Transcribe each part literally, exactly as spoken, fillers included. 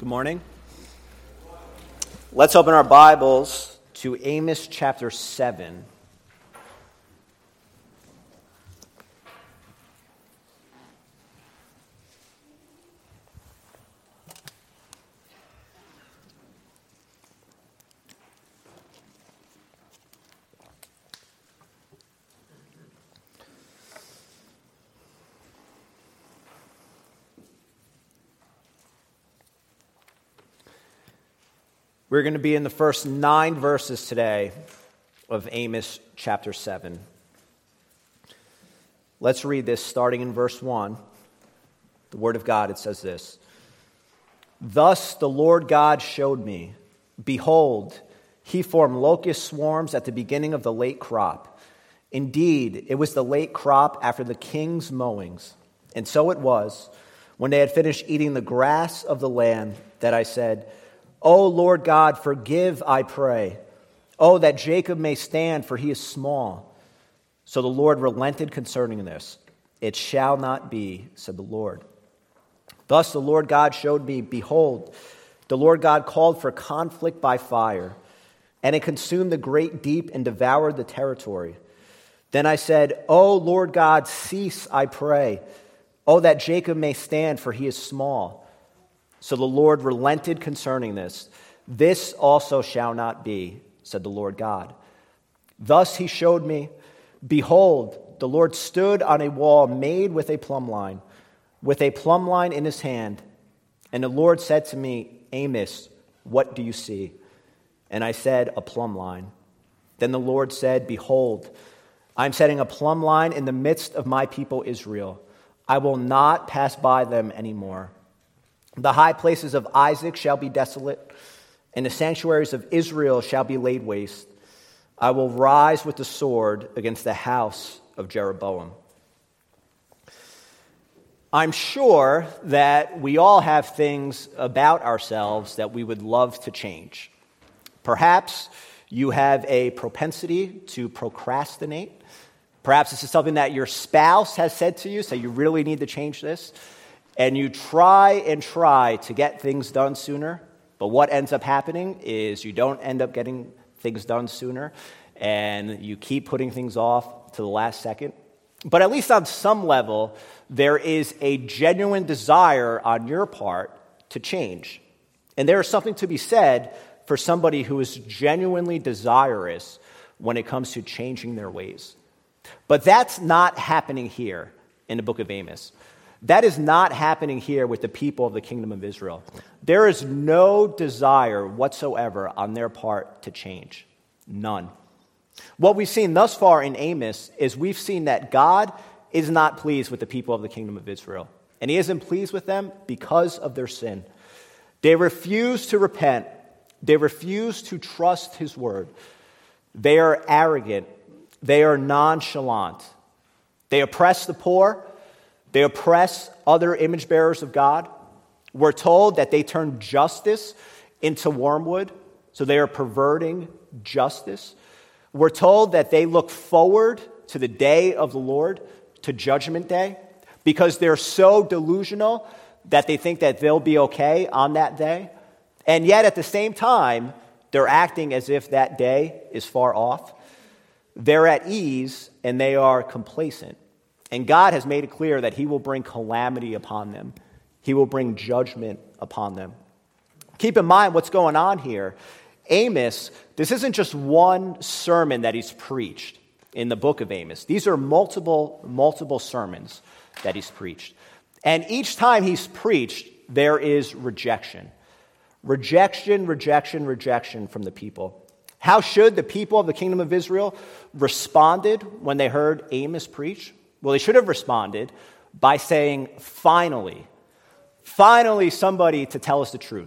Good morning. Let's open our Bibles to Amos chapter seven. We're going to be in the first nine verses today of Amos chapter seven. Let's read this starting in verse one. The Word of God, it says this. Thus the Lord God showed me, behold, he formed locust swarms at the beginning of the late crop. Indeed, it was the late crop after the king's mowings. And so it was, when they had finished eating the grass of the land, that I said, O Lord God, forgive, I pray. Oh, that Jacob may stand, for he is small. So the Lord relented concerning this. It shall not be, said the Lord. Thus the Lord God showed me, behold, the Lord God called for conflict by fire, and it consumed the great deep and devoured the territory. Then I said, O Lord God, cease, I pray. Oh, that Jacob may stand, for he is small. So the Lord relented concerning this. This also shall not be, said the Lord God. Thus he showed me, behold, the Lord stood on a wall made with a plumb line, with a plumb line in his hand. And the Lord said to me, Amos, what do you see? And I said, a plumb line. Then the Lord said, behold, I am setting a plumb line in the midst of my people Israel. I will not pass by them anymore. The high places of Isaac shall be desolate, and the sanctuaries of Israel shall be laid waste. I will rise with the sword against the house of Jeroboam. I'm sure that we all have things about ourselves that we would love to change. Perhaps you have a propensity to procrastinate. Perhaps this is something that your spouse has said to you, so you really need to change this. And you try and try to get things done sooner, but what ends up happening is you don't end up getting things done sooner, and you keep putting things off to the last second. But at least on some level, there is a genuine desire on your part to change. And there is something to be said for somebody who is genuinely desirous when it comes to changing their ways. But that's not happening here in the book of Amos. That is not happening here with the people of the kingdom of Israel. There is no desire whatsoever on their part to change. None. What we've seen thus far in Amos is we've seen that God is not pleased with the people of the kingdom of Israel. And he isn't pleased with them because of their sin. They refuse to repent. They refuse to trust his word. They are arrogant. They are nonchalant. They oppress the poor. They oppress other image bearers of God. We're told that they turn justice into wormwood, so they are perverting justice. We're told that they look forward to the day of the Lord, to Judgment Day, because they're so delusional that they think that they'll be okay on that day. And yet at the same time, they're acting as if that day is far off. They're at ease and they are complacent. And God has made it clear that he will bring calamity upon them. He will bring judgment upon them. Keep in mind what's going on here. Amos, this isn't just one sermon that he's preached in the book of Amos. These are multiple, multiple sermons that he's preached. And each time he's preached, there is rejection. Rejection, rejection, rejection from the people. How should the people of the kingdom of Israel responded when they heard Amos preach? Well, they should have responded by saying, finally, finally somebody to tell us the truth.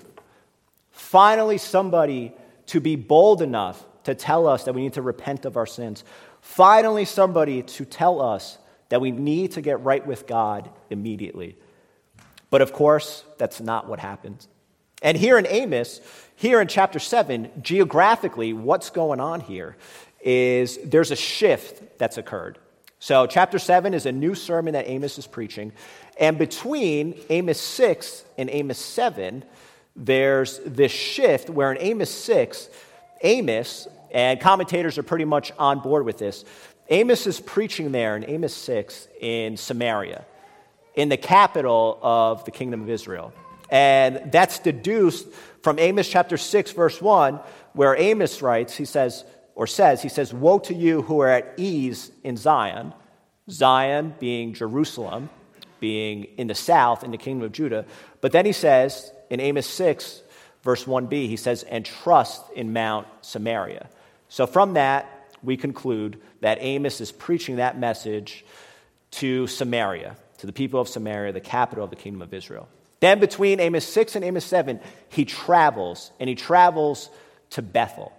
Finally somebody to be bold enough to tell us that we need to repent of our sins. Finally somebody to tell us that we need to get right with God immediately. But of course, that's not what happens. And here in Amos, here in chapter seven, geographically, what's going on here is there's a shift that's occurred. So chapter seven is a new sermon that Amos is preaching. And between Amos six and Amos seven, there's this shift where in Amos six, Amos, and commentators are pretty much on board with this, Amos is preaching there in Amos six in Samaria, in the capital of the kingdom of Israel. And that's deduced from Amos chapter six, verse one, where Amos writes, he says, or says, he says, "Woe to you who are at ease in Zion," Zion being Jerusalem, being in the south, in the kingdom of Judah. But then he says, in Amos six, verse one b, he says, "And trust in Mount Samaria." So from that, we conclude that Amos is preaching that message to Samaria, to the people of Samaria, the capital of the kingdom of Israel. Then between Amos six and Amos seven, he travels, and he travels to Bethel.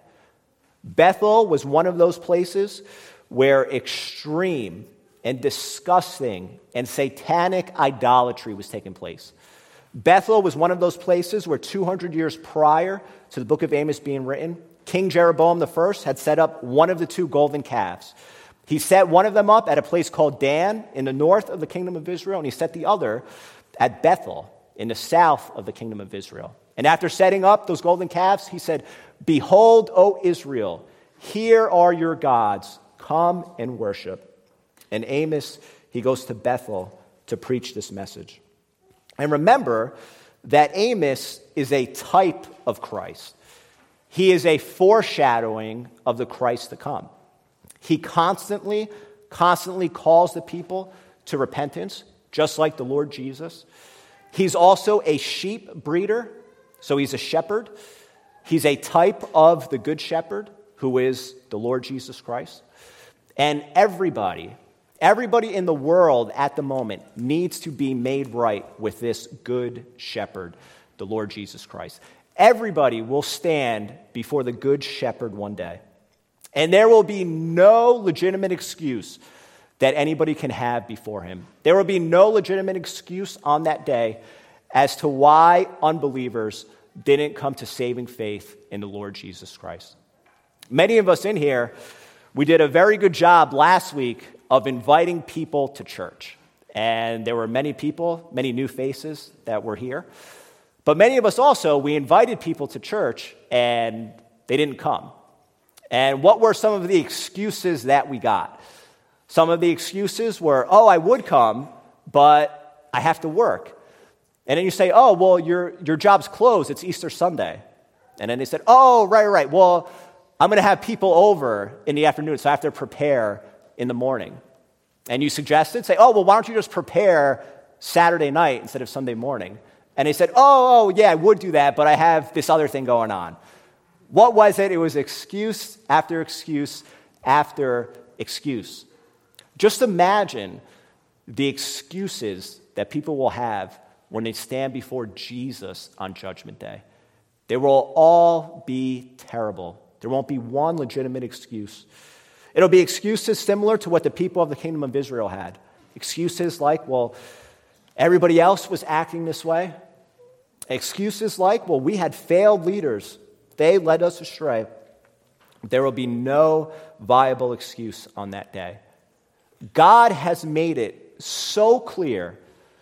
Bethel was one of those places where extreme and disgusting and satanic idolatry was taking place. Bethel was one of those places where two hundred years prior to the book of Amos being written, King Jeroboam the First had set up one of the two golden calves. He set one of them up at a place called Dan in the north of the kingdom of Israel, and he set the other at Bethel in the south of the kingdom of Israel. And after setting up those golden calves, he said, "Behold, O Israel, here are your gods. Come and worship." And Amos, he goes to Bethel to preach this message. And remember that Amos is a type of Christ. He is a foreshadowing of the Christ to come. He constantly, constantly calls the people to repentance, just like the Lord Jesus. He's also a sheep breeder, so he's a shepherd. He's a type of the good shepherd, who is the Lord Jesus Christ. And everybody, everybody in the world at the moment needs to be made right with this good shepherd, the Lord Jesus Christ. Everybody will stand before the good shepherd one day. And there will be no legitimate excuse that anybody can have before him. There will be no legitimate excuse on that day as to why unbelievers didn't come to saving faith in the Lord Jesus Christ. Many of us in here, we did a very good job last week of inviting people to church. And there were many people, many new faces that were here. But many of us also, we invited people to church and they didn't come. And what were some of the excuses that we got? Some of the excuses were, "Oh, I would come, but I have to work." And then you say, "Oh, well, your, your job's closed. It's Easter Sunday." And then they said, "Oh, right, right. Well, I'm going to have people over in the afternoon, so I have to prepare in the morning." And you suggested, say, "Oh, well, why don't you just prepare Saturday night instead of Sunday morning?" And they said, oh, oh, yeah, I would do that, but I have this other thing going on. What was it? It was excuse after excuse after excuse. Just imagine the excuses that people will have when they stand before Jesus on Judgment Day. They will all be terrible. There won't be one legitimate excuse. It'll be excuses similar to what the people of the kingdom of Israel had. Excuses like, well, everybody else was acting this way. Excuses like, well, we had failed leaders. They led us astray. There will be no viable excuse on that day. God has made it so clear,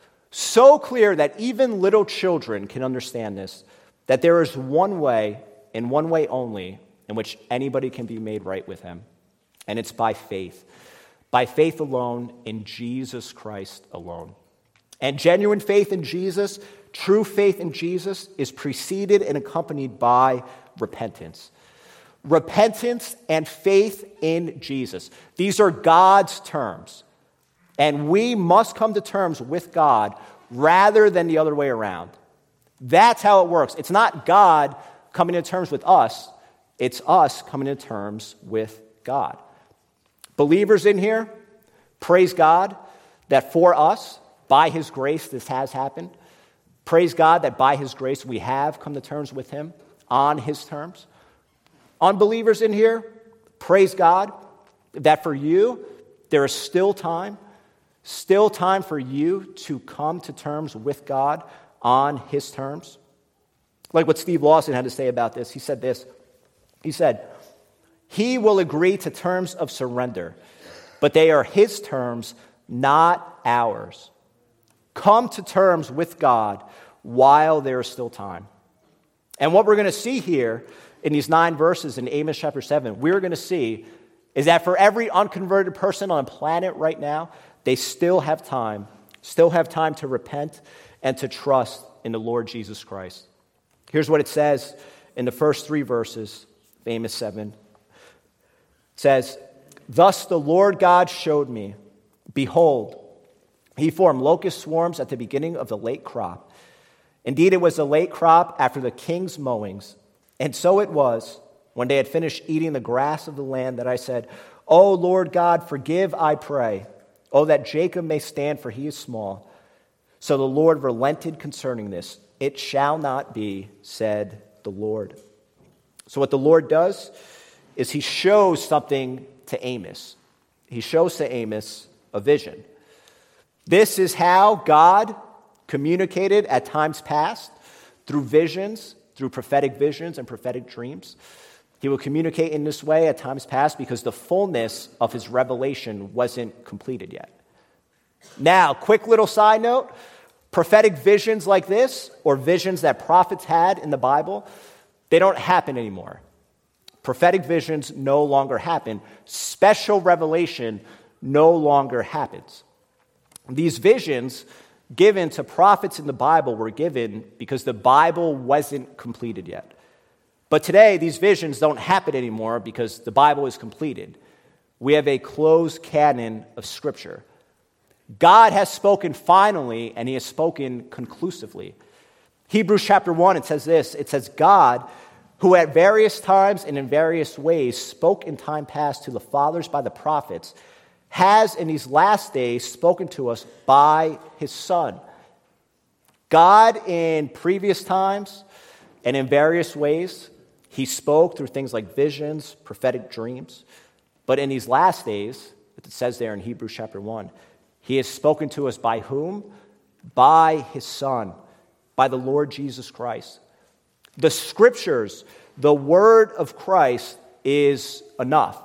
so clear that even little children can understand this, that there is one way and one way only in which anybody can be made right with him, and it's by faith. By faith alone, in Jesus Christ alone. And genuine faith in Jesus, true faith in Jesus, is preceded and accompanied by repentance. Repentance and faith in Jesus. These are God's terms. And we must come to terms with God rather than the other way around. That's how it works. It's not God coming to terms with us. It's us coming to terms with God. Believers in here, praise God that for us, by his grace, this has happened. Praise God that by his grace, we have come to terms with him on his terms. Unbelievers in here, praise God that for you, there is still time, still time for you to come to terms with God on his terms. Like what Steve Lawson had to say about this. He said this. He said, he will agree to terms of surrender, but they are his terms, not ours. Come to terms with God while there is still time. And what we're going to see here in these nine verses in Amos chapter seven, we're going to see is that for every unconverted person on the planet right now, they still have time, still have time to repent and to trust in the Lord Jesus Christ. Here's what it says in the first three verses of Amos seven. It says, "Thus the Lord God showed me, behold, he formed locust swarms at the beginning of the late crop. Indeed, it was the late crop after the king's mowings. And so it was, when they had finished eating the grass of the land, that I said, O Lord God, forgive, I pray. Oh, that Jacob may stand, for he is small. So the Lord relented concerning this. It shall not be, said the Lord." So what the Lord does is he shows something to Amos. He shows to Amos a vision. This is how God communicated at times past through visions, through prophetic visions and prophetic dreams. He will communicate in this way at times past because the fullness of his revelation wasn't completed yet. Now, quick little side note, prophetic visions like this, or visions that prophets had in the Bible, they don't happen anymore. Prophetic visions no longer happen. Special revelation no longer happens. These visions given to prophets in the Bible were given because the Bible wasn't completed yet. But today, these visions don't happen anymore because the Bible is completed. We have a closed canon of Scripture. God has spoken finally, and he has spoken conclusively. Hebrews chapter one, it says this. It says, "God, who at various times and in various ways spoke in time past to the fathers by the prophets, has in these last days spoken to us by his Son." God in previous times and in various ways, he spoke through things like visions, prophetic dreams. But in these last days, it says there in Hebrews chapter one, he has spoken to us by whom? By his Son, by the Lord Jesus Christ. The Scriptures, the word of Christ is enough.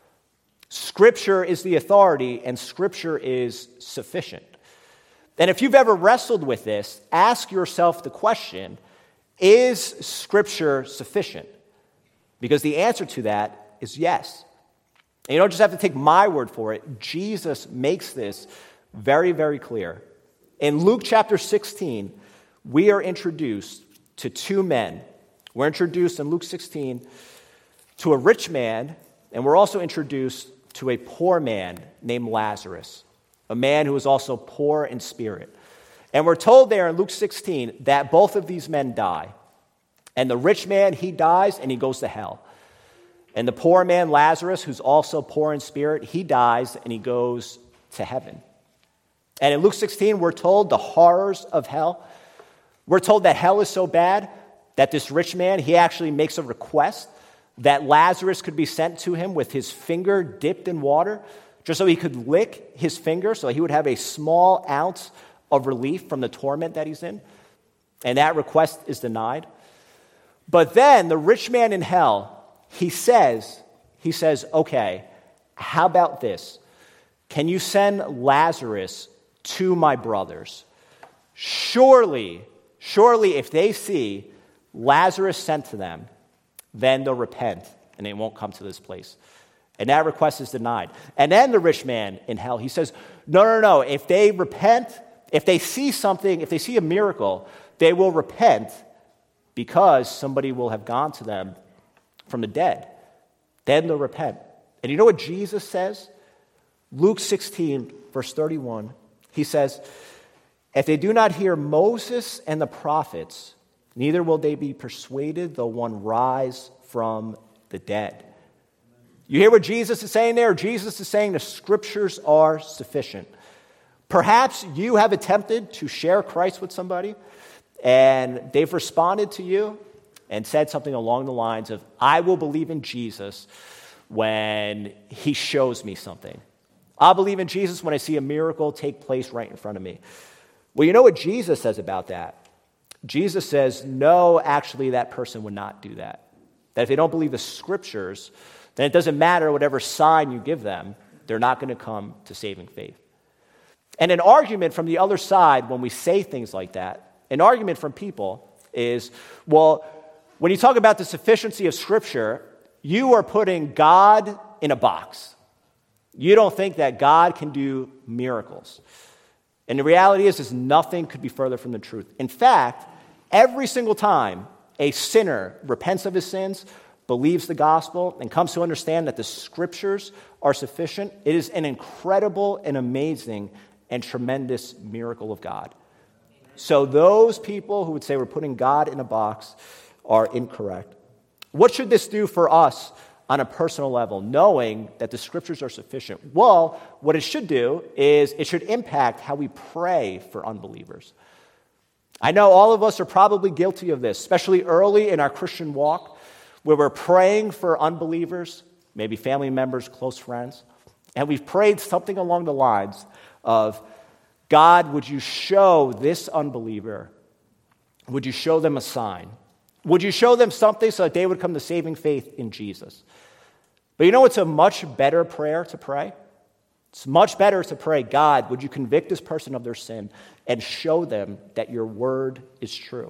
Scripture is the authority, and Scripture is sufficient. And if you've ever wrestled with this, ask yourself the question, is Scripture sufficient? Because the answer to that is yes. And you don't just have to take my word for it. Jesus makes this very, very clear. In Luke chapter sixteen, we are introduced to two men. We're introduced in Luke sixteen to a rich man, and we're also introduced to a poor man named Lazarus, a man who was also poor in spirit. And we're told there in Luke sixteen that both of these men die. And the rich man, he dies and he goes to hell. And the poor man, Lazarus, who's also poor in spirit, he dies and he goes to heaven. And in Luke sixteen, we're told the horrors of hell. We're told that hell is so bad that this rich man, he actually makes a request that Lazarus could be sent to him with his finger dipped in water, just so he could lick his finger, so he would have a small ounce of relief from the torment that he's in. And that request is denied. But then the rich man in hell, he says, he says, okay, how about this? Can you send Lazarus to my brothers? Surely, surely if they see Lazarus sent to them, then they'll repent and they won't come to this place. And that request is denied. And then the rich man in hell, he says, no, no, no, if they repent, if they see something, if they see a miracle, they will repent because somebody will have gone to them from the dead. Then they'll repent. And you know what Jesus says? Luke sixteen, verse thirty-one, he says, if they do not hear Moses and the prophets, neither will they be persuaded though one rise from the dead. You hear what Jesus is saying there? Jesus is saying the Scriptures are sufficient. Perhaps you have attempted to share Christ with somebody, and they've responded to you and said something along the lines of, I will believe in Jesus when he shows me something. I'll believe in Jesus when I see a miracle take place right in front of me. Well, you know what Jesus says about that? Jesus says, no, actually, that person would not do that. That if they don't believe the Scriptures, then it doesn't matter whatever sign you give them, they're not going to come to saving faith. And an argument from the other side when we say things like that, an argument from people is, well, When you talk about the sufficiency of Scripture, you are putting God in a box. You don't think that God can do miracles. And the reality is, is nothing could be further from the truth. In fact, every single time a sinner repents of his sins, believes the gospel, and comes to understand that the Scriptures are sufficient, it is an incredible and amazing and tremendous miracle of God. So those people who would say we're putting God in a box are incorrect. What should this do for us on a personal level, knowing that the Scriptures are sufficient? Well, what it should do is it should impact how we pray for unbelievers. I know all of us are probably guilty of this, especially early in our Christian walk, where we're praying for unbelievers, maybe family members, close friends, and we've prayed something along the lines of, God, would you show this unbeliever, would you show them a sign? Would you show them something so that they would come to saving faith in Jesus? But you know what's a much better prayer to pray? It's much better to pray, God, would you convict this person of their sin and show them that your word is true?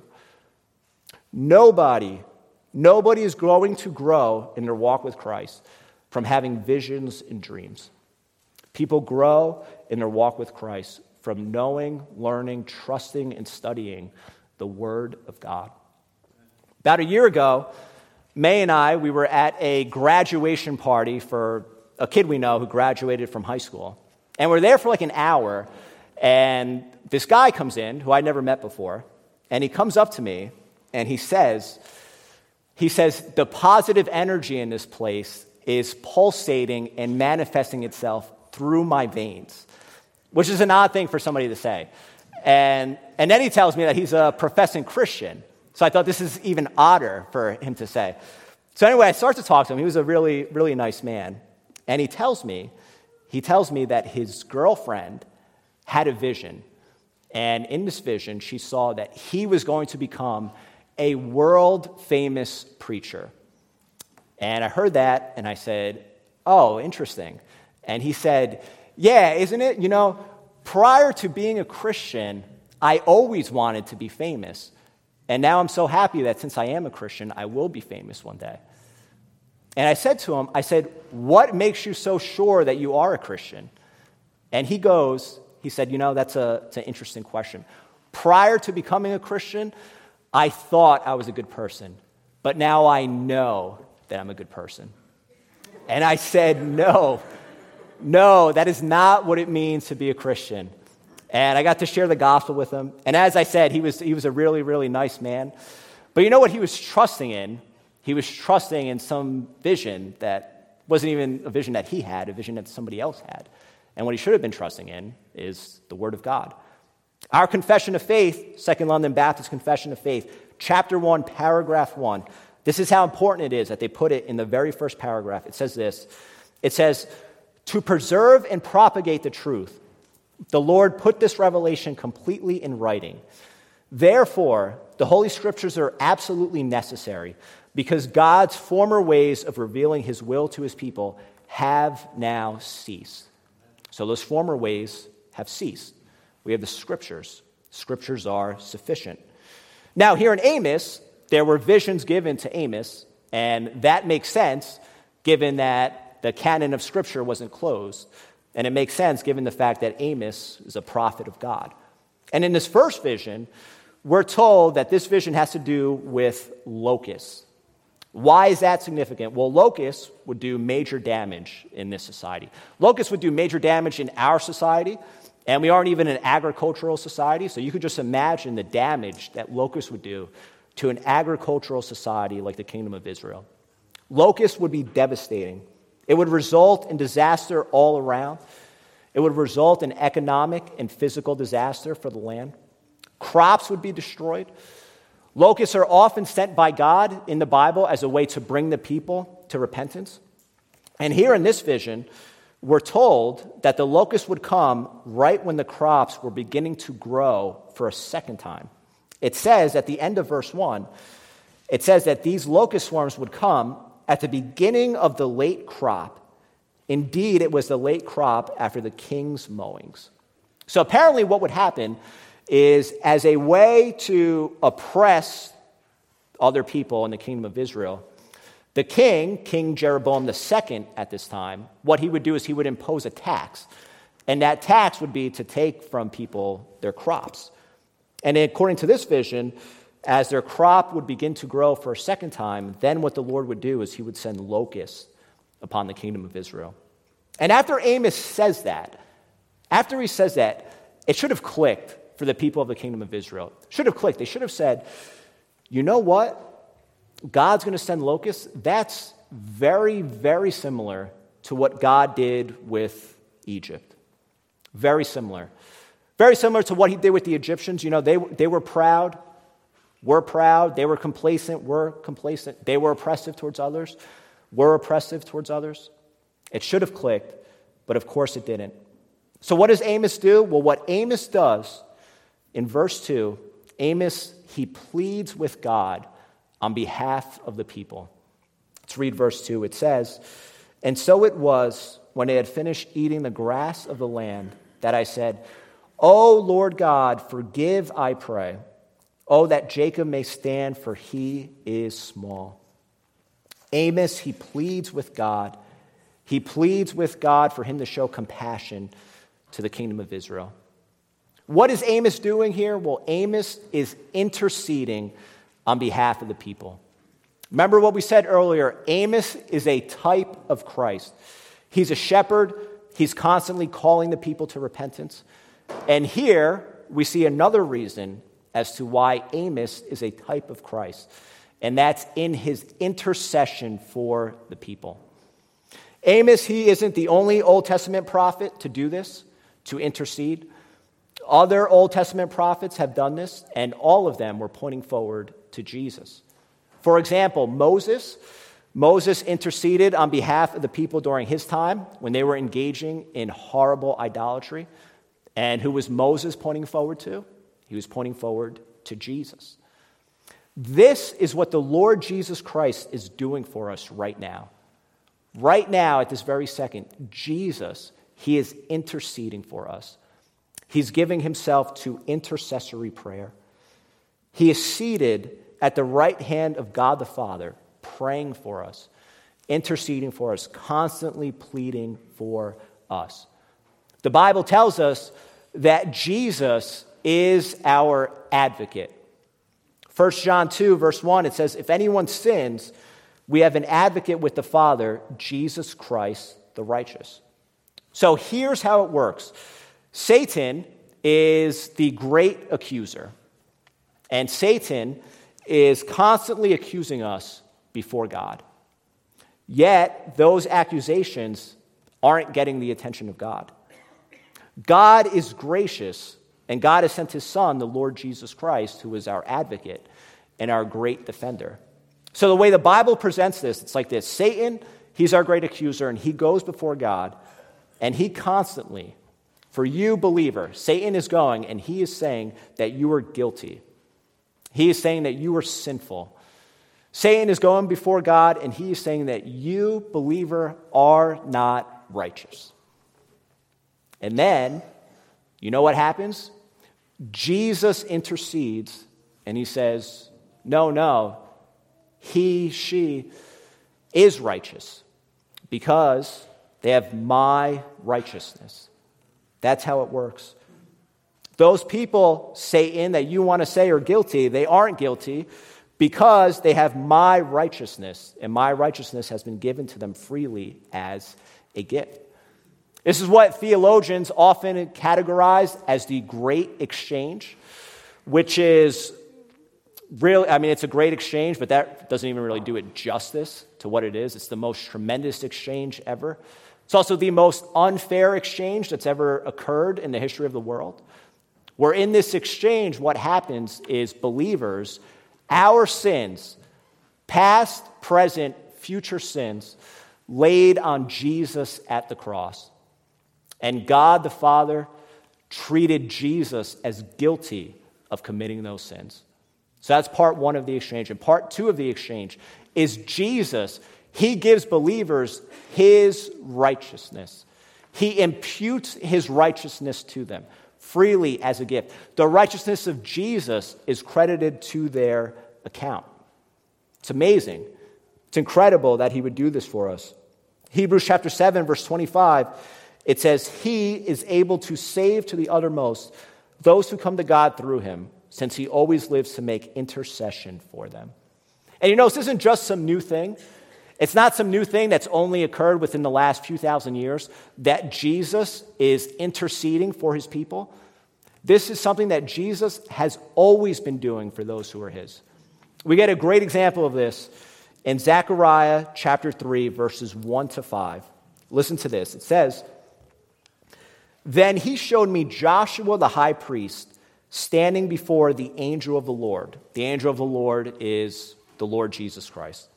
Nobody, nobody is going to grow in their walk with Christ from having visions and dreams. People grow in their walk with Christ from knowing, learning, trusting, and studying the word of God. About a year ago, May and I, we were at a graduation party for a kid we know who graduated from high school. And we're there for like an hour, and this guy comes in, who I'd never met before, and he comes up to me, and he says, he says, the positive energy in this place is pulsating and manifesting itself through my veins, which is an odd thing for somebody to say. And, and then he tells me that he's a professing Christian. So I thought this is even odder for him to say. So anyway, I start to talk to him. He was a really, really nice man. And he tells me, he tells me that his girlfriend had a vision. And in this vision, she saw that he was going to become a world-famous preacher. And I heard that, and I said, oh, interesting. And he said, yeah, isn't it? You know, prior to being a Christian, I always wanted to be famous. And now I'm so happy that since I am a Christian, I will be famous one day. And I said to him, I said, what makes you so sure that you are a Christian? And he goes, he said, you know, that's, a, that's an interesting question. Prior to becoming a Christian, I thought I was a good person. But now I know that I'm a good person. And I said, no, no, that is not what it means to be a Christian. And I got to share the gospel with him. And as I said, he was, he was a really, really nice man. But you know what he was trusting in? He was trusting in some vision that wasn't even a vision that he had, a vision that somebody else had. And what he should have been trusting in is the Word of God. Our confession of faith, Second London Baptist Confession of Faith, chapter one, paragraph one. This is how important it is that they put it in the very first paragraph. It says this. It says, to preserve and propagate the truth, the Lord put this revelation completely in writing. Therefore, the Holy Scriptures are absolutely necessary because God's former ways of revealing his will to his people have now ceased. So those former ways have ceased. We have the Scriptures. Scriptures are sufficient. Now, here in Amos, there were visions given to Amos, and that makes sense given that the canon of Scripture wasn't closed. And it makes sense given the fact that Amos is a prophet of God. And in this first vision, we're told that this vision has to do with locusts. Why is that significant? Well, locusts would do major damage in this society. Locusts would do major damage in our society, and we aren't even an agricultural society, so you could just imagine the damage that locusts would do to an agricultural society like the Kingdom of Israel. Locusts would be devastating. It would result in disaster all around. It would result in economic and physical disaster for the land. Crops would be destroyed. Locusts are often sent by God in the Bible as a way to bring the people to repentance. And here in this vision, we're told that the locusts would come right when the crops were beginning to grow for a second time. It says at the end of verse one, it says that these locust swarms would come at the beginning of the late crop. Indeed, it was the late crop after the king's mowings. So apparently what would happen is as a way to oppress other people in the kingdom of Israel. The king, King Jeroboam the Second at this time, what he would do is he would impose a tax. And that tax would be to take from people their crops. And according to this vision, as their crop would begin to grow for a second time, then what the Lord would do is he would send locusts upon the kingdom of Israel. And after Amos says that, after he says that, it should have clicked for the people of the kingdom of Israel. It should have clicked. They should have said, you know what? God's going to send locusts. That's very, very similar to what God did with Egypt. Very similar. Very similar to what he did with the Egyptians. You know, they, they were proud. We're proud. They were complacent. We're complacent. They were oppressive towards others. We're oppressive towards others. It should have clicked, but of course it didn't. So what does Amos do? Well, what Amos does in verse two, Amos, he pleads with God on behalf of the people. Let's read verse two. It says, "And so it was, when they had finished eating the grass of the land, that I said, O Lord God, forgive, I pray. Oh, that Jacob may stand, for he is small." Amos, he pleads with God. He pleads with God for him to show compassion to the kingdom of Israel. What is Amos doing here? Well, Amos is interceding on behalf of the people. Remember what we said earlier, Amos is a type of Christ. He's a shepherd. He's constantly calling the people to repentance. And here we see another reason as to why Amos is a type of Christ, and that's in his intercession for the people. Amos, he isn't the only Old Testament prophet to do this, to intercede. Other Old Testament prophets have done this, and all of them were pointing forward to Jesus. For example, Moses. Moses interceded on behalf of the people during his time when they were engaging in horrible idolatry. And who was Moses pointing forward to? He was pointing forward to Jesus. This is what the Lord Jesus Christ is doing for us right now. Right now, at this very second, Jesus, he is interceding for us. He's giving himself to intercessory prayer. He is seated at the right hand of God the Father, praying for us, interceding for us, constantly pleading for us. The Bible tells us that Jesus is our advocate. First John two, verse one, it says, "If anyone sins, we have an advocate with the Father, Jesus Christ the righteous." So here's how it works. Satan is the great accuser. And Satan is constantly accusing us before God. Yet, those accusations aren't getting the attention of God. God is gracious, and God has sent his Son, the Lord Jesus Christ, who is our advocate and our great defender. So the way the Bible presents this, it's like this. Satan, he's our great accuser, and he goes before God, and he constantly, for you believer, Satan is going, and he is saying that you are guilty. He is saying that you are sinful. Satan is going before God, and he is saying that you, believer, are not righteous. And then, you know what happens? Jesus intercedes, and he says, no, no, he, she is righteous because they have my righteousness. That's how it works. Those people, Satan, that you want to say are guilty, they aren't guilty because they have my righteousness, and my righteousness has been given to them freely as a gift. This is what theologians often categorize as the great exchange, which is really, I mean, it's a great exchange, but that doesn't even really do it justice to what it is. It's the most tremendous exchange ever. It's also the most unfair exchange that's ever occurred in the history of the world. Where in this exchange, what happens is believers, our sins, past, present, future sins, laid on Jesus at the cross. And God the Father treated Jesus as guilty of committing those sins. So that's part one of the exchange. And part two of the exchange is Jesus. He gives believers his righteousness. He imputes his righteousness to them freely as a gift. The righteousness of Jesus is credited to their account. It's amazing. It's incredible that he would do this for us. Hebrews chapter seven, verse twenty-five, it says, he is able to save to the uttermost those who come to God through him, since he always lives to make intercession for them. And you know, this isn't just some new thing. It's not some new thing that's only occurred within the last few thousand years, that Jesus is interceding for his people. This is something that Jesus has always been doing for those who are his. We get a great example of this in Zechariah chapter three, verses one to five. Listen to this. It says, then he showed me Joshua the high priest standing before the angel of the Lord. The angel of the Lord is the Lord Jesus Christ.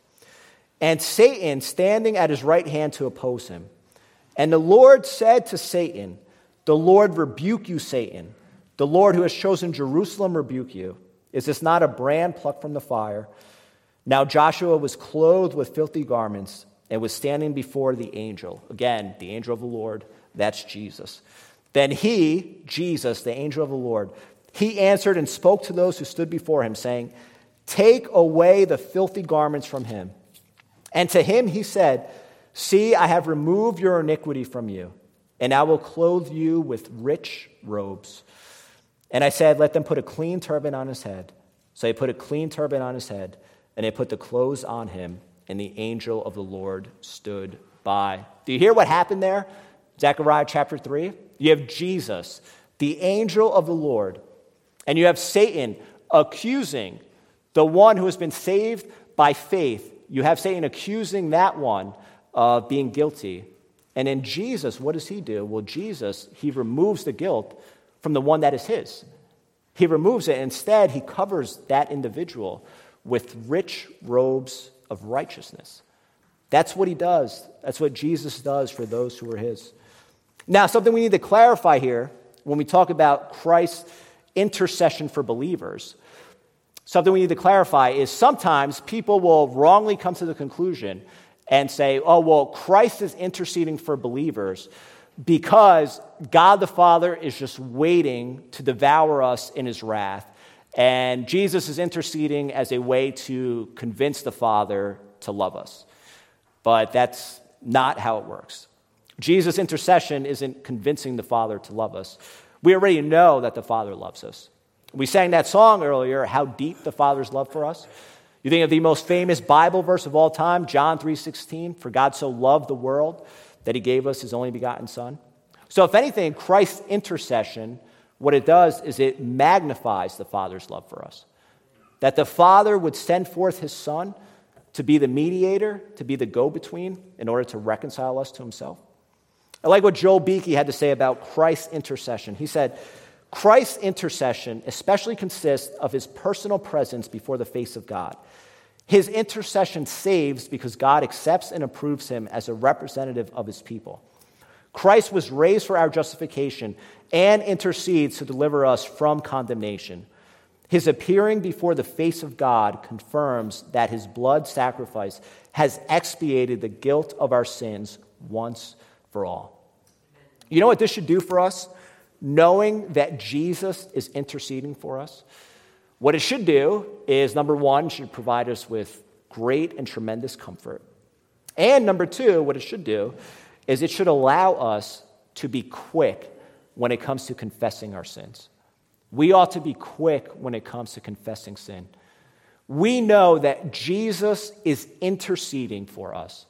And Satan standing at his right hand to oppose him. And the Lord said to Satan, the Lord rebuke you, Satan. The Lord who has chosen Jerusalem rebuke you. Is this not a brand plucked from the fire? Now Joshua was clothed with filthy garments and was standing before the angel. Again, the angel of the Lord, that's Jesus. Then he, Jesus, the angel of the Lord, he answered and spoke to those who stood before him, saying, take away the filthy garments from him. And to him he said, see, I have removed your iniquity from you, and I will clothe you with rich robes. And I said, let them put a clean turban on his head. So they put a clean turban on his head, and they put the clothes on him, and the angel of the Lord stood by. Do you hear what happened there? Zechariah chapter three. You have Jesus, the angel of the Lord, and you have Satan accusing the one who has been saved by faith. You have Satan accusing that one of being guilty. And in Jesus, what does he do? Well, Jesus, he removes the guilt from the one that is his. He removes it. Instead, he covers that individual with rich robes of righteousness. That's what he does. That's what Jesus does for those who are his. Now, something we need to clarify here when we talk about Christ's intercession for believers, something we need to clarify is sometimes people will wrongly come to the conclusion and say, oh, well, Christ is interceding for believers because God the Father is just waiting to devour us in his wrath, and Jesus is interceding as a way to convince the Father to love us. But that's not how it works. Jesus' intercession isn't convincing the Father to love us. We already know that the Father loves us. We sang that song earlier, how deep the Father's love for us. You think of the most famous Bible verse of all time, John three sixteen, for God so loved the world that he gave us his only begotten Son. So if anything, Christ's intercession, what it does is it magnifies the Father's love for us. That the Father would send forth his Son to be the mediator, to be the go-between in order to reconcile us to himself. I like what Joel Beakey had to say about Christ's intercession. He said, Christ's intercession especially consists of his personal presence before the face of God. His intercession saves because God accepts and approves him as a representative of his people. Christ was raised for our justification and intercedes to deliver us from condemnation. His appearing before the face of God confirms that his blood sacrifice has expiated the guilt of our sins once for all. You know what this should do for us? Knowing that Jesus is interceding for us, what it should do is, number one, should provide us with great and tremendous comfort. And number two, what it should do is it should allow us to be quick when it comes to confessing our sins. We ought to be quick when it comes to confessing sin. We know that Jesus is interceding for us.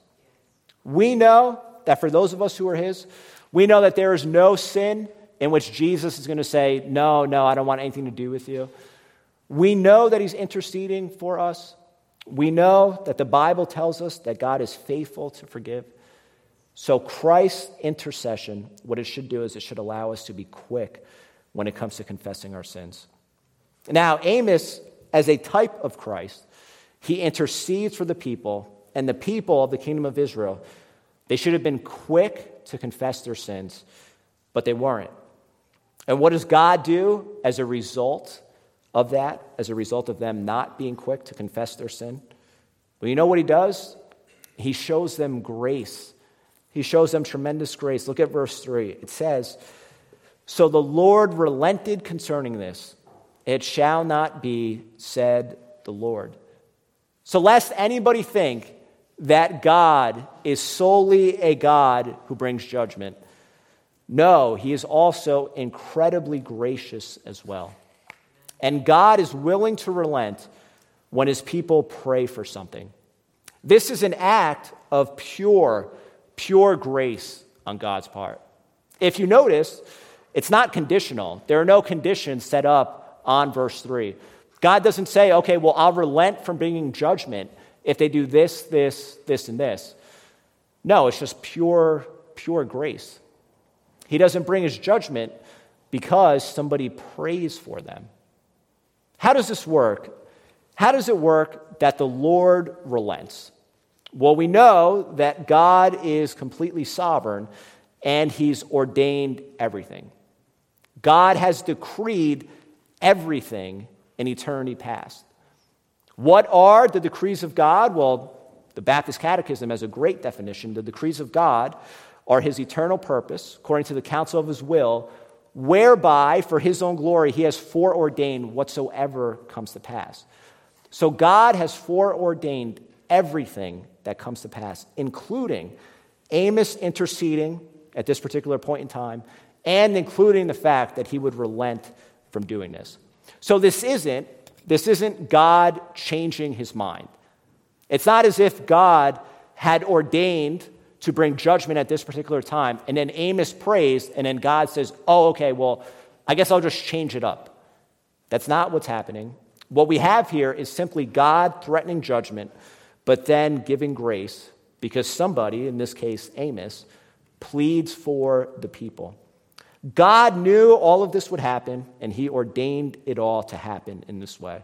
We know that for those of us who are his, we know that there is no sin in which Jesus is going to say, no, no, I don't want anything to do with you. We know that he's interceding for us. We know that the Bible tells us that God is faithful to forgive. So Christ's intercession, what it should do is it should allow us to be quick when it comes to confessing our sins. Now, Amos, as a type of Christ, he intercedes for the people, and the people of the kingdom of Israel, they should have been quick to confess their sins, but they weren't. And what does God do as a result of that, as a result of them not being quick to confess their sin? Well, you know what he does? He shows them grace. He shows them tremendous grace. Look at verse three. It says, so the Lord relented concerning this. It shall not be, said the Lord. So lest anybody think that God is solely a God who brings judgment, no, he is also incredibly gracious as well. And God is willing to relent when his people pray for something. This is an act of pure, pure grace on God's part. If you notice, it's not conditional. There are no conditions set up on verse three. God doesn't say, okay, well, I'll relent from bringing judgment if they do this, this, this, and this. No, it's just pure, pure grace. He doesn't bring his judgment because somebody prays for them. How does this work? How does it work that the Lord relents? Well, we know that God is completely sovereign and he's ordained everything. God has decreed everything in eternity past. What are the decrees of God? Well, the Baptist Catechism has a great definition. The decrees of God are his eternal purpose, according to the counsel of his will, whereby, for his own glory, he has foreordained whatsoever comes to pass. So God has foreordained everything that comes to pass, including Amos interceding at this particular point in time, and including the fact that he would relent from doing this. So this isn't, this isn't God changing his mind. It's not as if God had ordained to bring judgment at this particular time, and then Amos prays, and then God says, oh, okay, well, I guess I'll just change it up. That's not what's happening. What we have here is simply God threatening judgment, but then giving grace, because somebody, in this case Amos, pleads for the people. God knew all of this would happen, and he ordained it all to happen in this way.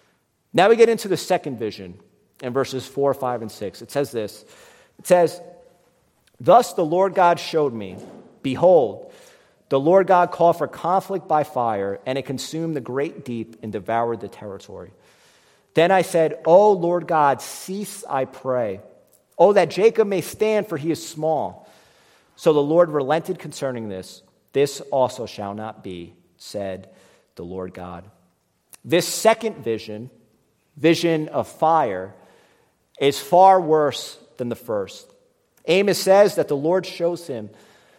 Now we get into the second vision in verses four, five, and six. It says this. It says, thus the Lord God showed me, behold, the Lord God called for conflict by fire, and it consumed the great deep and devoured the territory. Then I said, O Lord God, cease, I pray. Oh, that Jacob may stand, for he is small. So the Lord relented concerning this. This also shall not be, said the Lord God. This second vision, vision of fire, is far worse than the first. Amos says that the Lord shows him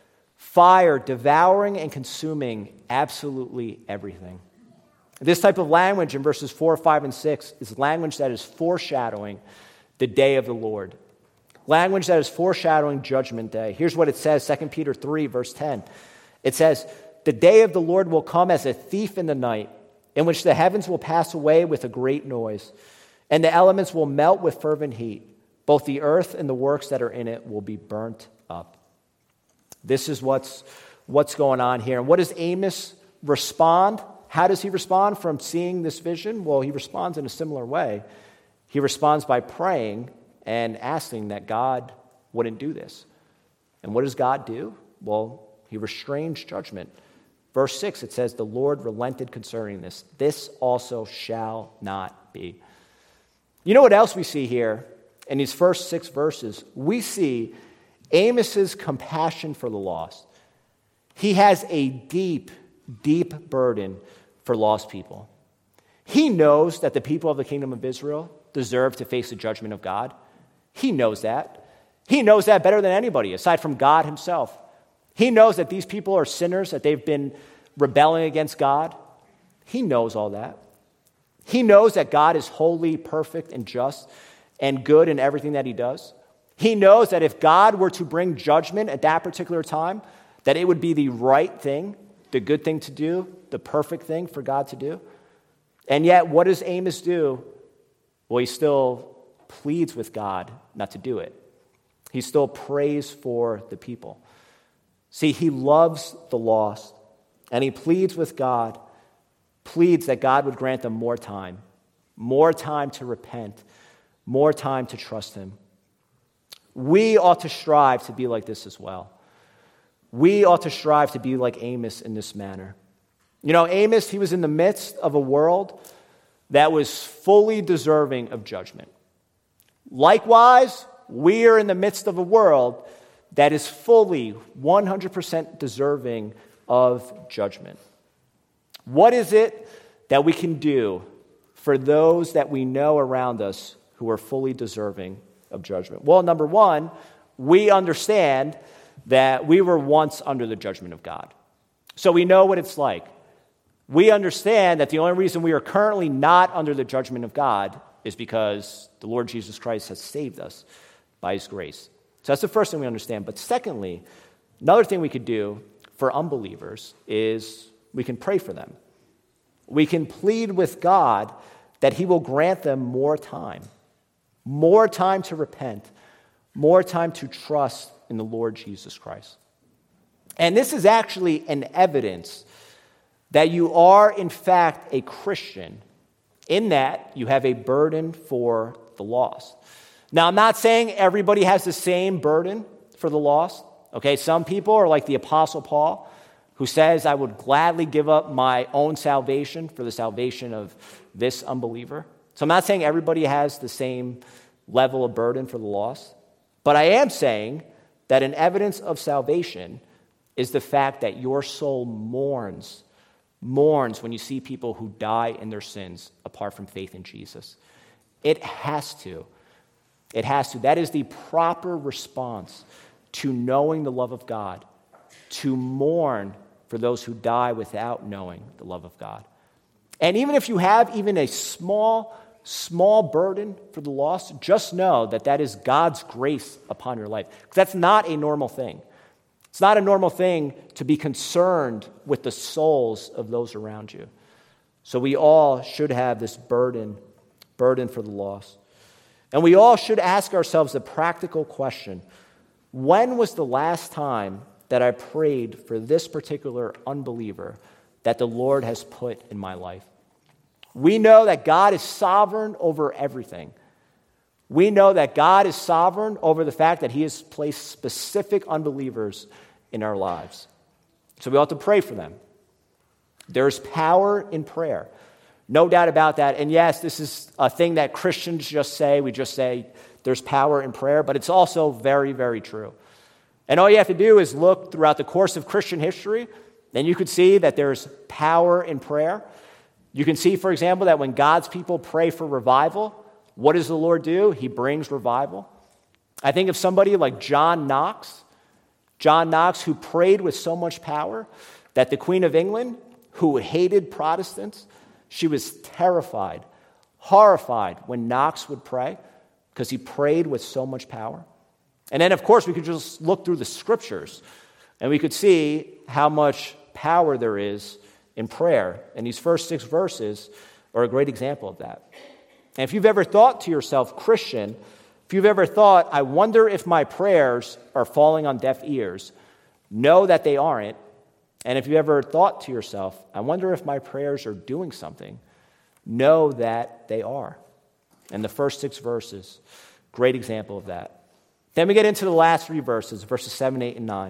fire devouring and consuming absolutely everything. This type of language in verses four, five, and six is language that is foreshadowing the day of the Lord. Language that is foreshadowing Judgment Day. Here's what it says, Second Peter three, verse ten. It says, the day of the Lord will come as a thief in the night, in which the heavens will pass away with a great noise, and the elements will melt with fervent heat. Both the earth and the works that are in it will be burnt up. This is what's, what's going on here. And what does Amos respond? How does he respond from seeing this vision? Well, he responds in a similar way. He responds by praying and asking that God wouldn't do this. And what does God do? Well, he restrains judgment. Verse six, it says, the Lord relented concerning this. This also shall not be. You know what else we see here in these first six verses? We see Amos's compassion for the lost. He has a deep, deep burden for lost people. He knows that the people of the kingdom of Israel deserve to face the judgment of God. He knows that. He knows that better than anybody, aside from God himself. He knows that these people are sinners, that they've been rebelling against God. He knows all that. He knows that God is holy, perfect, and just, and good in everything that he does. He knows that if God were to bring judgment at that particular time, that it would be the right thing, the good thing to do, the perfect thing for God to do. And yet, what does Amos do? Well, he still pleads with God not to do it. He still prays for the people. See, he loves the lost, and he pleads with God, pleads that God would grant them more time, more time to repent, more time to trust him. We ought to strive to be like this as well. We ought to strive to be like Amos in this manner. You know, Amos, he was in the midst of a world that was fully deserving of judgment. Likewise, we are in the midst of a world that is fully one hundred percent deserving of judgment. What is it that we can do for those that we know around us who are fully deserving of judgment? Well, number one, we understand that we were once under the judgment of God. So we know what it's like. We understand that the only reason we are currently not under the judgment of God is because the Lord Jesus Christ has saved us by his grace. So that's the first thing we understand. But secondly, another thing we could do for unbelievers is we can pray for them. We can plead with God that he will grant them more time, more time to repent, more time to trust in the Lord Jesus Christ. And this is actually an evidence that you are, in fact, a Christian, in that you have a burden for the lost. Now, I'm not saying everybody has the same burden for the lost. Okay, some people are like the Apostle Paul, who says, I would gladly give up my own salvation for the salvation of this unbeliever. So I'm not saying everybody has the same level of burden for the lost. But I am saying that an evidence of salvation is the fact that your soul mourns, mourns when you see people who die in their sins apart from faith in Jesus. It has to. It has to. That is the proper response to knowing the love of God, to mourn for those who die without knowing the love of God. And even if you have even a small, small burden for the lost, just know that that is God's grace upon your life. Because that's not a normal thing. It's not a normal thing to be concerned with the souls of those around you. So we all should have this burden, burden for the lost. And we all should ask ourselves the practical question: when was the last time that I prayed for this particular unbeliever that the Lord has put in my life? We know that God is sovereign over everything. We know that God is sovereign over the fact that he has placed specific unbelievers in our lives. So we ought to pray for them. There's power in prayer. No doubt about that. And yes, this is a thing that Christians just say. We just say there's power in prayer, but it's also very, very true. And all you have to do is look throughout the course of Christian history, and you could see that there's power in prayer. You can see, for example, that when God's people pray for revival, what does the Lord do? He brings revival. I think of somebody like John Knox. John Knox, who prayed with so much power that the Queen of England, who hated Protestants, she was terrified, horrified when Knox would pray because he prayed with so much power. And then, of course, we could just look through the scriptures and we could see how much power there is in prayer. And these first six verses are a great example of that. And if you've ever thought to yourself, Christian, if you've ever thought, I wonder if my prayers are falling on deaf ears, know that they aren't. And if you've ever thought to yourself, I wonder if my prayers are doing something, know that they are. And the first six verses, great example of that. Then we get into the last three verses, verses seven, eight, and nine.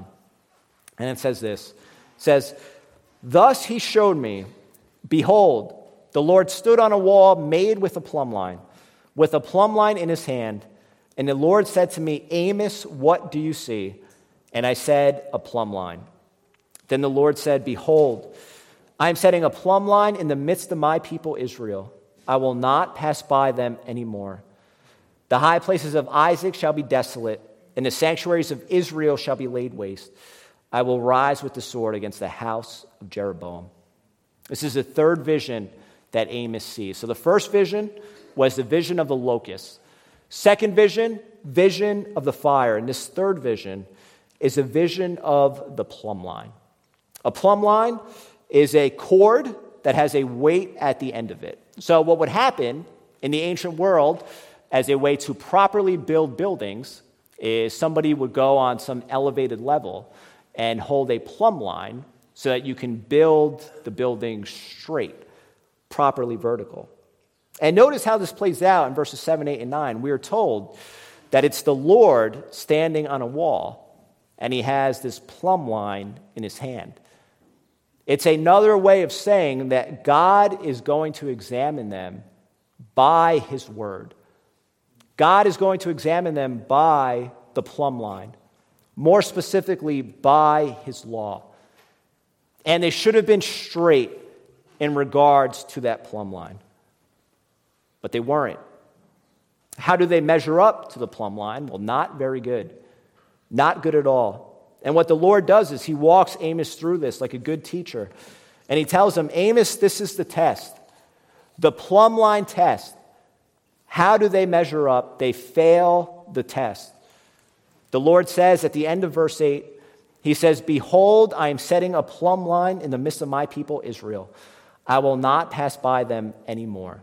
And it says this. It says, thus he showed me, behold, the Lord stood on a wall made with a plumb line, with a plumb line in his hand. And the Lord said to me, Amos, what do you see? And I said, a plumb line. Then the Lord said, behold, I am setting a plumb line in the midst of my people Israel. I will not pass by them anymore. The high places of Isaac shall be desolate, and the sanctuaries of Israel shall be laid waste. I will rise with the sword against the house of Jeroboam. This is the third vision that Amos sees. So the first vision was the vision of the locusts. Second vision, vision of the fire. And this third vision is a vision of the plumb line. A plumb line is a cord that has a weight at the end of it. So what would happen in the ancient world as a way to properly build buildings is somebody would go on some elevated level and hold a plumb line so that you can build the building straight, properly vertical. And notice how this plays out in verses seven, eight, and nine. We are told that it's the Lord standing on a wall, and he has this plumb line in his hand. It's another way of saying that God is going to examine them by his word. God is going to examine them by the plumb line, more specifically by his law. And they should have been straight in regards to that plumb line. But they weren't. How do they measure up to the plumb line? Well, not very good. Not good at all. And what the Lord does is he walks Amos through this like a good teacher. And he tells him, Amos, this is the test. The plumb line test. How do they measure up? They fail the test. The Lord says at the end of verse eight, he says, behold, I am setting a plumb line in the midst of my people Israel. I will not pass by them anymore.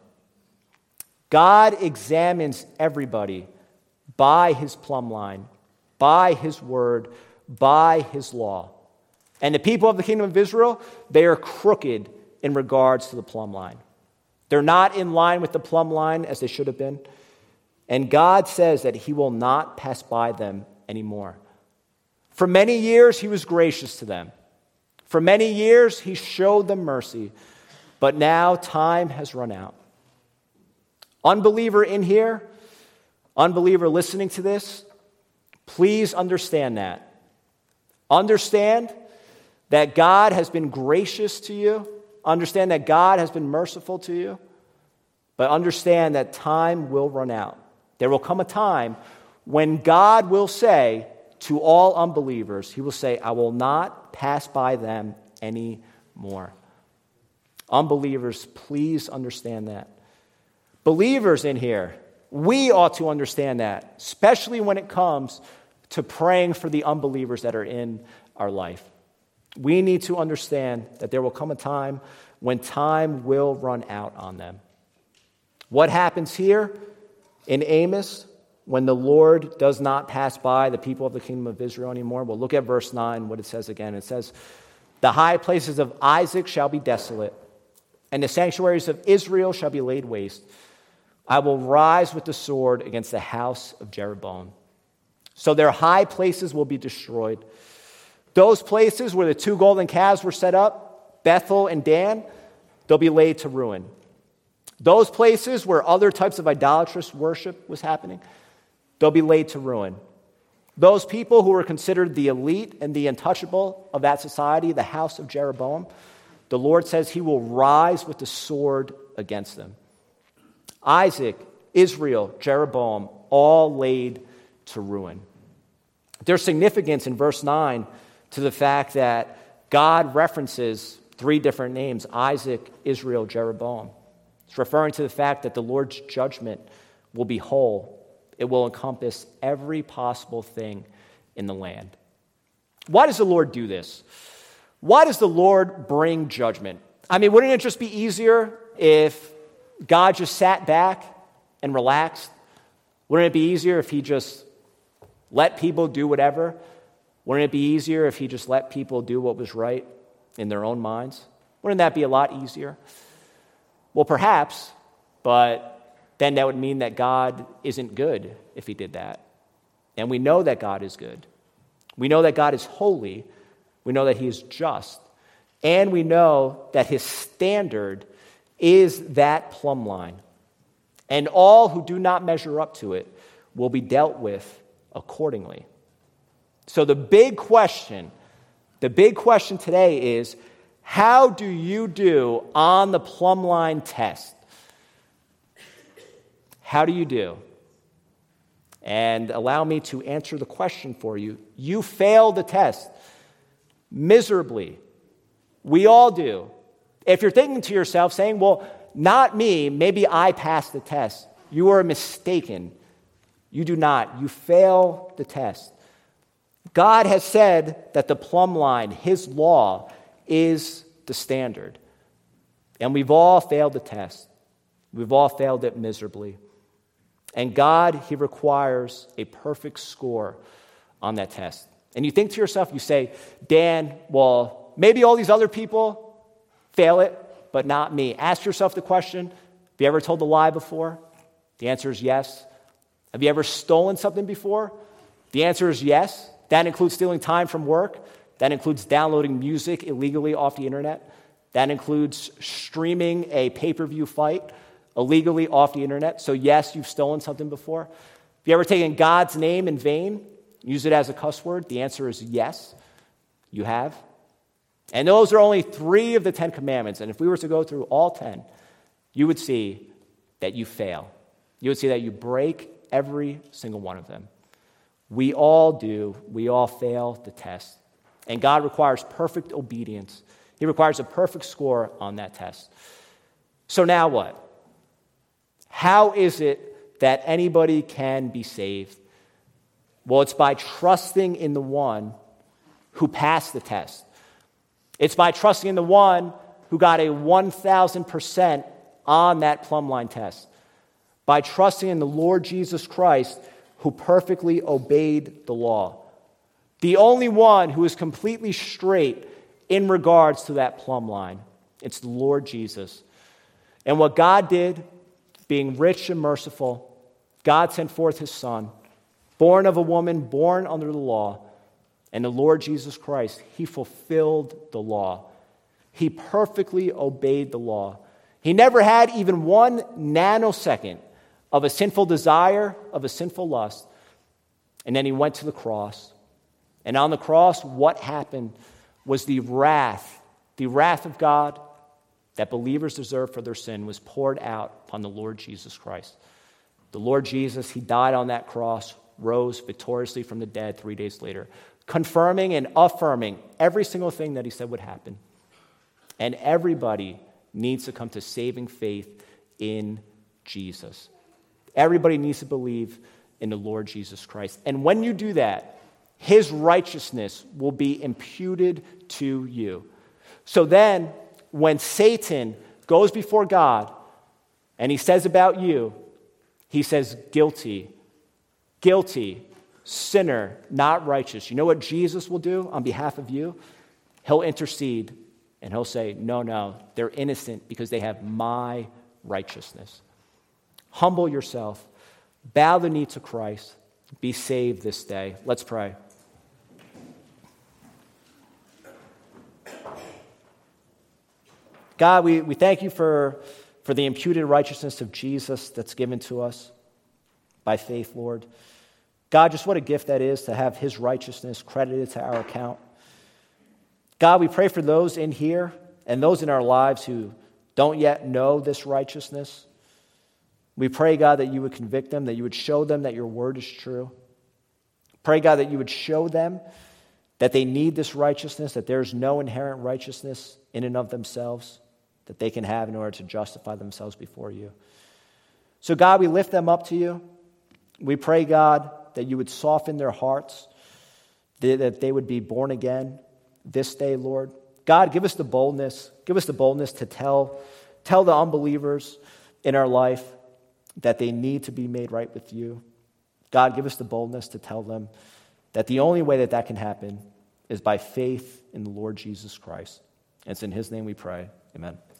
God examines everybody by his plumb line, by his word, by his law. And the people of the kingdom of Israel, they are crooked in regards to the plumb line. They're not in line with the plumb line as they should have been. And God says that he will not pass by them anymore. For many years, he was gracious to them. For many years, he showed them mercy. But now time has run out. Unbeliever in here, unbeliever listening to this, please understand that. Understand that God has been gracious to you. Understand that God has been merciful to you. But understand that time will run out. There will come a time when God will say to all unbelievers, he will say, I will not pass by them anymore. Unbelievers, please understand that. Believers in here, we ought to understand that, especially when it comes to praying for the unbelievers that are in our life. We need to understand that there will come a time when time will run out on them. What happens here in Amos when the Lord does not pass by the people of the kingdom of Israel anymore? Well, look at verse nine, what it says again. It says, the high places of Isaac shall be desolate, and the sanctuaries of Israel shall be laid waste. I will rise with the sword against the house of Jeroboam. So their high places will be destroyed. Those places where the two golden calves were set up, Bethel and Dan, they'll be laid to ruin. Those places where other types of idolatrous worship was happening, they'll be laid to ruin. Those people who were considered the elite and the untouchable of that society, the house of Jeroboam, the Lord says he will rise with the sword against them. Isaac, Israel, Jeroboam, all laid to ruin. There's significance in verse nine to the fact that God references three different names, Isaac, Israel, Jeroboam. It's referring to the fact that the Lord's judgment will be whole. It will encompass every possible thing in the land. Why does the Lord do this? Why does the Lord bring judgment? I mean, wouldn't it just be easier if God just sat back and relaxed? Wouldn't it be easier if he just let people do whatever? Wouldn't it be easier if he just let people do what was right in their own minds? Wouldn't that be a lot easier? Well, perhaps, but then that would mean that God isn't good if he did that. And we know that God is good. We know that God is holy. We know that he is just. And we know that his standard is that plumb line. And all who do not measure up to it will be dealt with accordingly. So the big question, the big question today is, how do you do on the plumb line test? How do you do? And allow me to answer the question for you. You failed the test miserably. We all do. If you're thinking to yourself, saying, well, not me, maybe I passed the test, you are mistaken. You do not. You fail the test. God has said that the plumb line, his law, is the standard. And we've all failed the test. We've all failed it miserably. And God, he requires a perfect score on that test. And you think to yourself, you say, Dan, well, maybe all these other people fail it, but not me. Ask yourself the question, have you ever told a lie before? The answer is yes. Have you ever stolen something before? The answer is yes. That includes stealing time from work. That includes downloading music illegally off the internet. That includes streaming a pay-per-view fight illegally off the internet. So yes, you've stolen something before. Have you ever taken God's name in vain, use it as a cuss word? The answer is yes, you have. And those are only three of the Ten Commandments. And if we were to go through all ten, you would see that you fail. You would see that you break every single one of them. We all do. We all fail the test. And God requires perfect obedience. He requires a perfect score on that test. So now what? How is it that anybody can be saved? Well, it's by trusting in the one who passed the test. It's by trusting in the one who got a one thousand percent on that plumb line test. By trusting in the Lord Jesus Christ, who perfectly obeyed the law. The only one who is completely straight in regards to that plumb line. It's the Lord Jesus. And what God did, being rich and merciful, God sent forth his Son, born of a woman, born under the law. And the Lord Jesus Christ, he fulfilled the law. He perfectly obeyed the law. He never had even one nanosecond of a sinful desire, of a sinful lust. And then he went to the cross. And on the cross, what happened was the wrath, the wrath of God that believers deserve for their sin was poured out upon the Lord Jesus Christ. The Lord Jesus, he died on that cross, rose victoriously from the dead three days later, confirming and affirming every single thing that he said would happen. And everybody needs to come to saving faith in Jesus. Everybody needs to believe in the Lord Jesus Christ. And when you do that, his righteousness will be imputed to you. So then, when Satan goes before God and he says about you, he says, guilty, guilty, sinner, not righteous. You know what Jesus will do on behalf of you? He'll intercede and he'll say, no, no, they're innocent because they have my righteousness. Humble yourself, bow the knee to Christ, be saved this day. Let's pray. God, we, we thank you for, for the imputed righteousness of Jesus that's given to us by faith, Lord. God, just what a gift that is to have his righteousness credited to our account. God, we pray for those in here and those in our lives who don't yet know this righteousness. We pray, God, that you would convict them, that you would show them that your word is true. Pray, God, that you would show them that they need this righteousness, that there's no inherent righteousness in and of themselves that they can have in order to justify themselves before you. So, God, we lift them up to you. We pray, God, that you would soften their hearts, that they would be born again this day, Lord. God, give us the boldness, give us the boldness to tell, tell the unbelievers in our life that they need to be made right with you. God, give us the boldness to tell them that the only way that that can happen is by faith in the Lord Jesus Christ. And it's in his name we pray. Amen.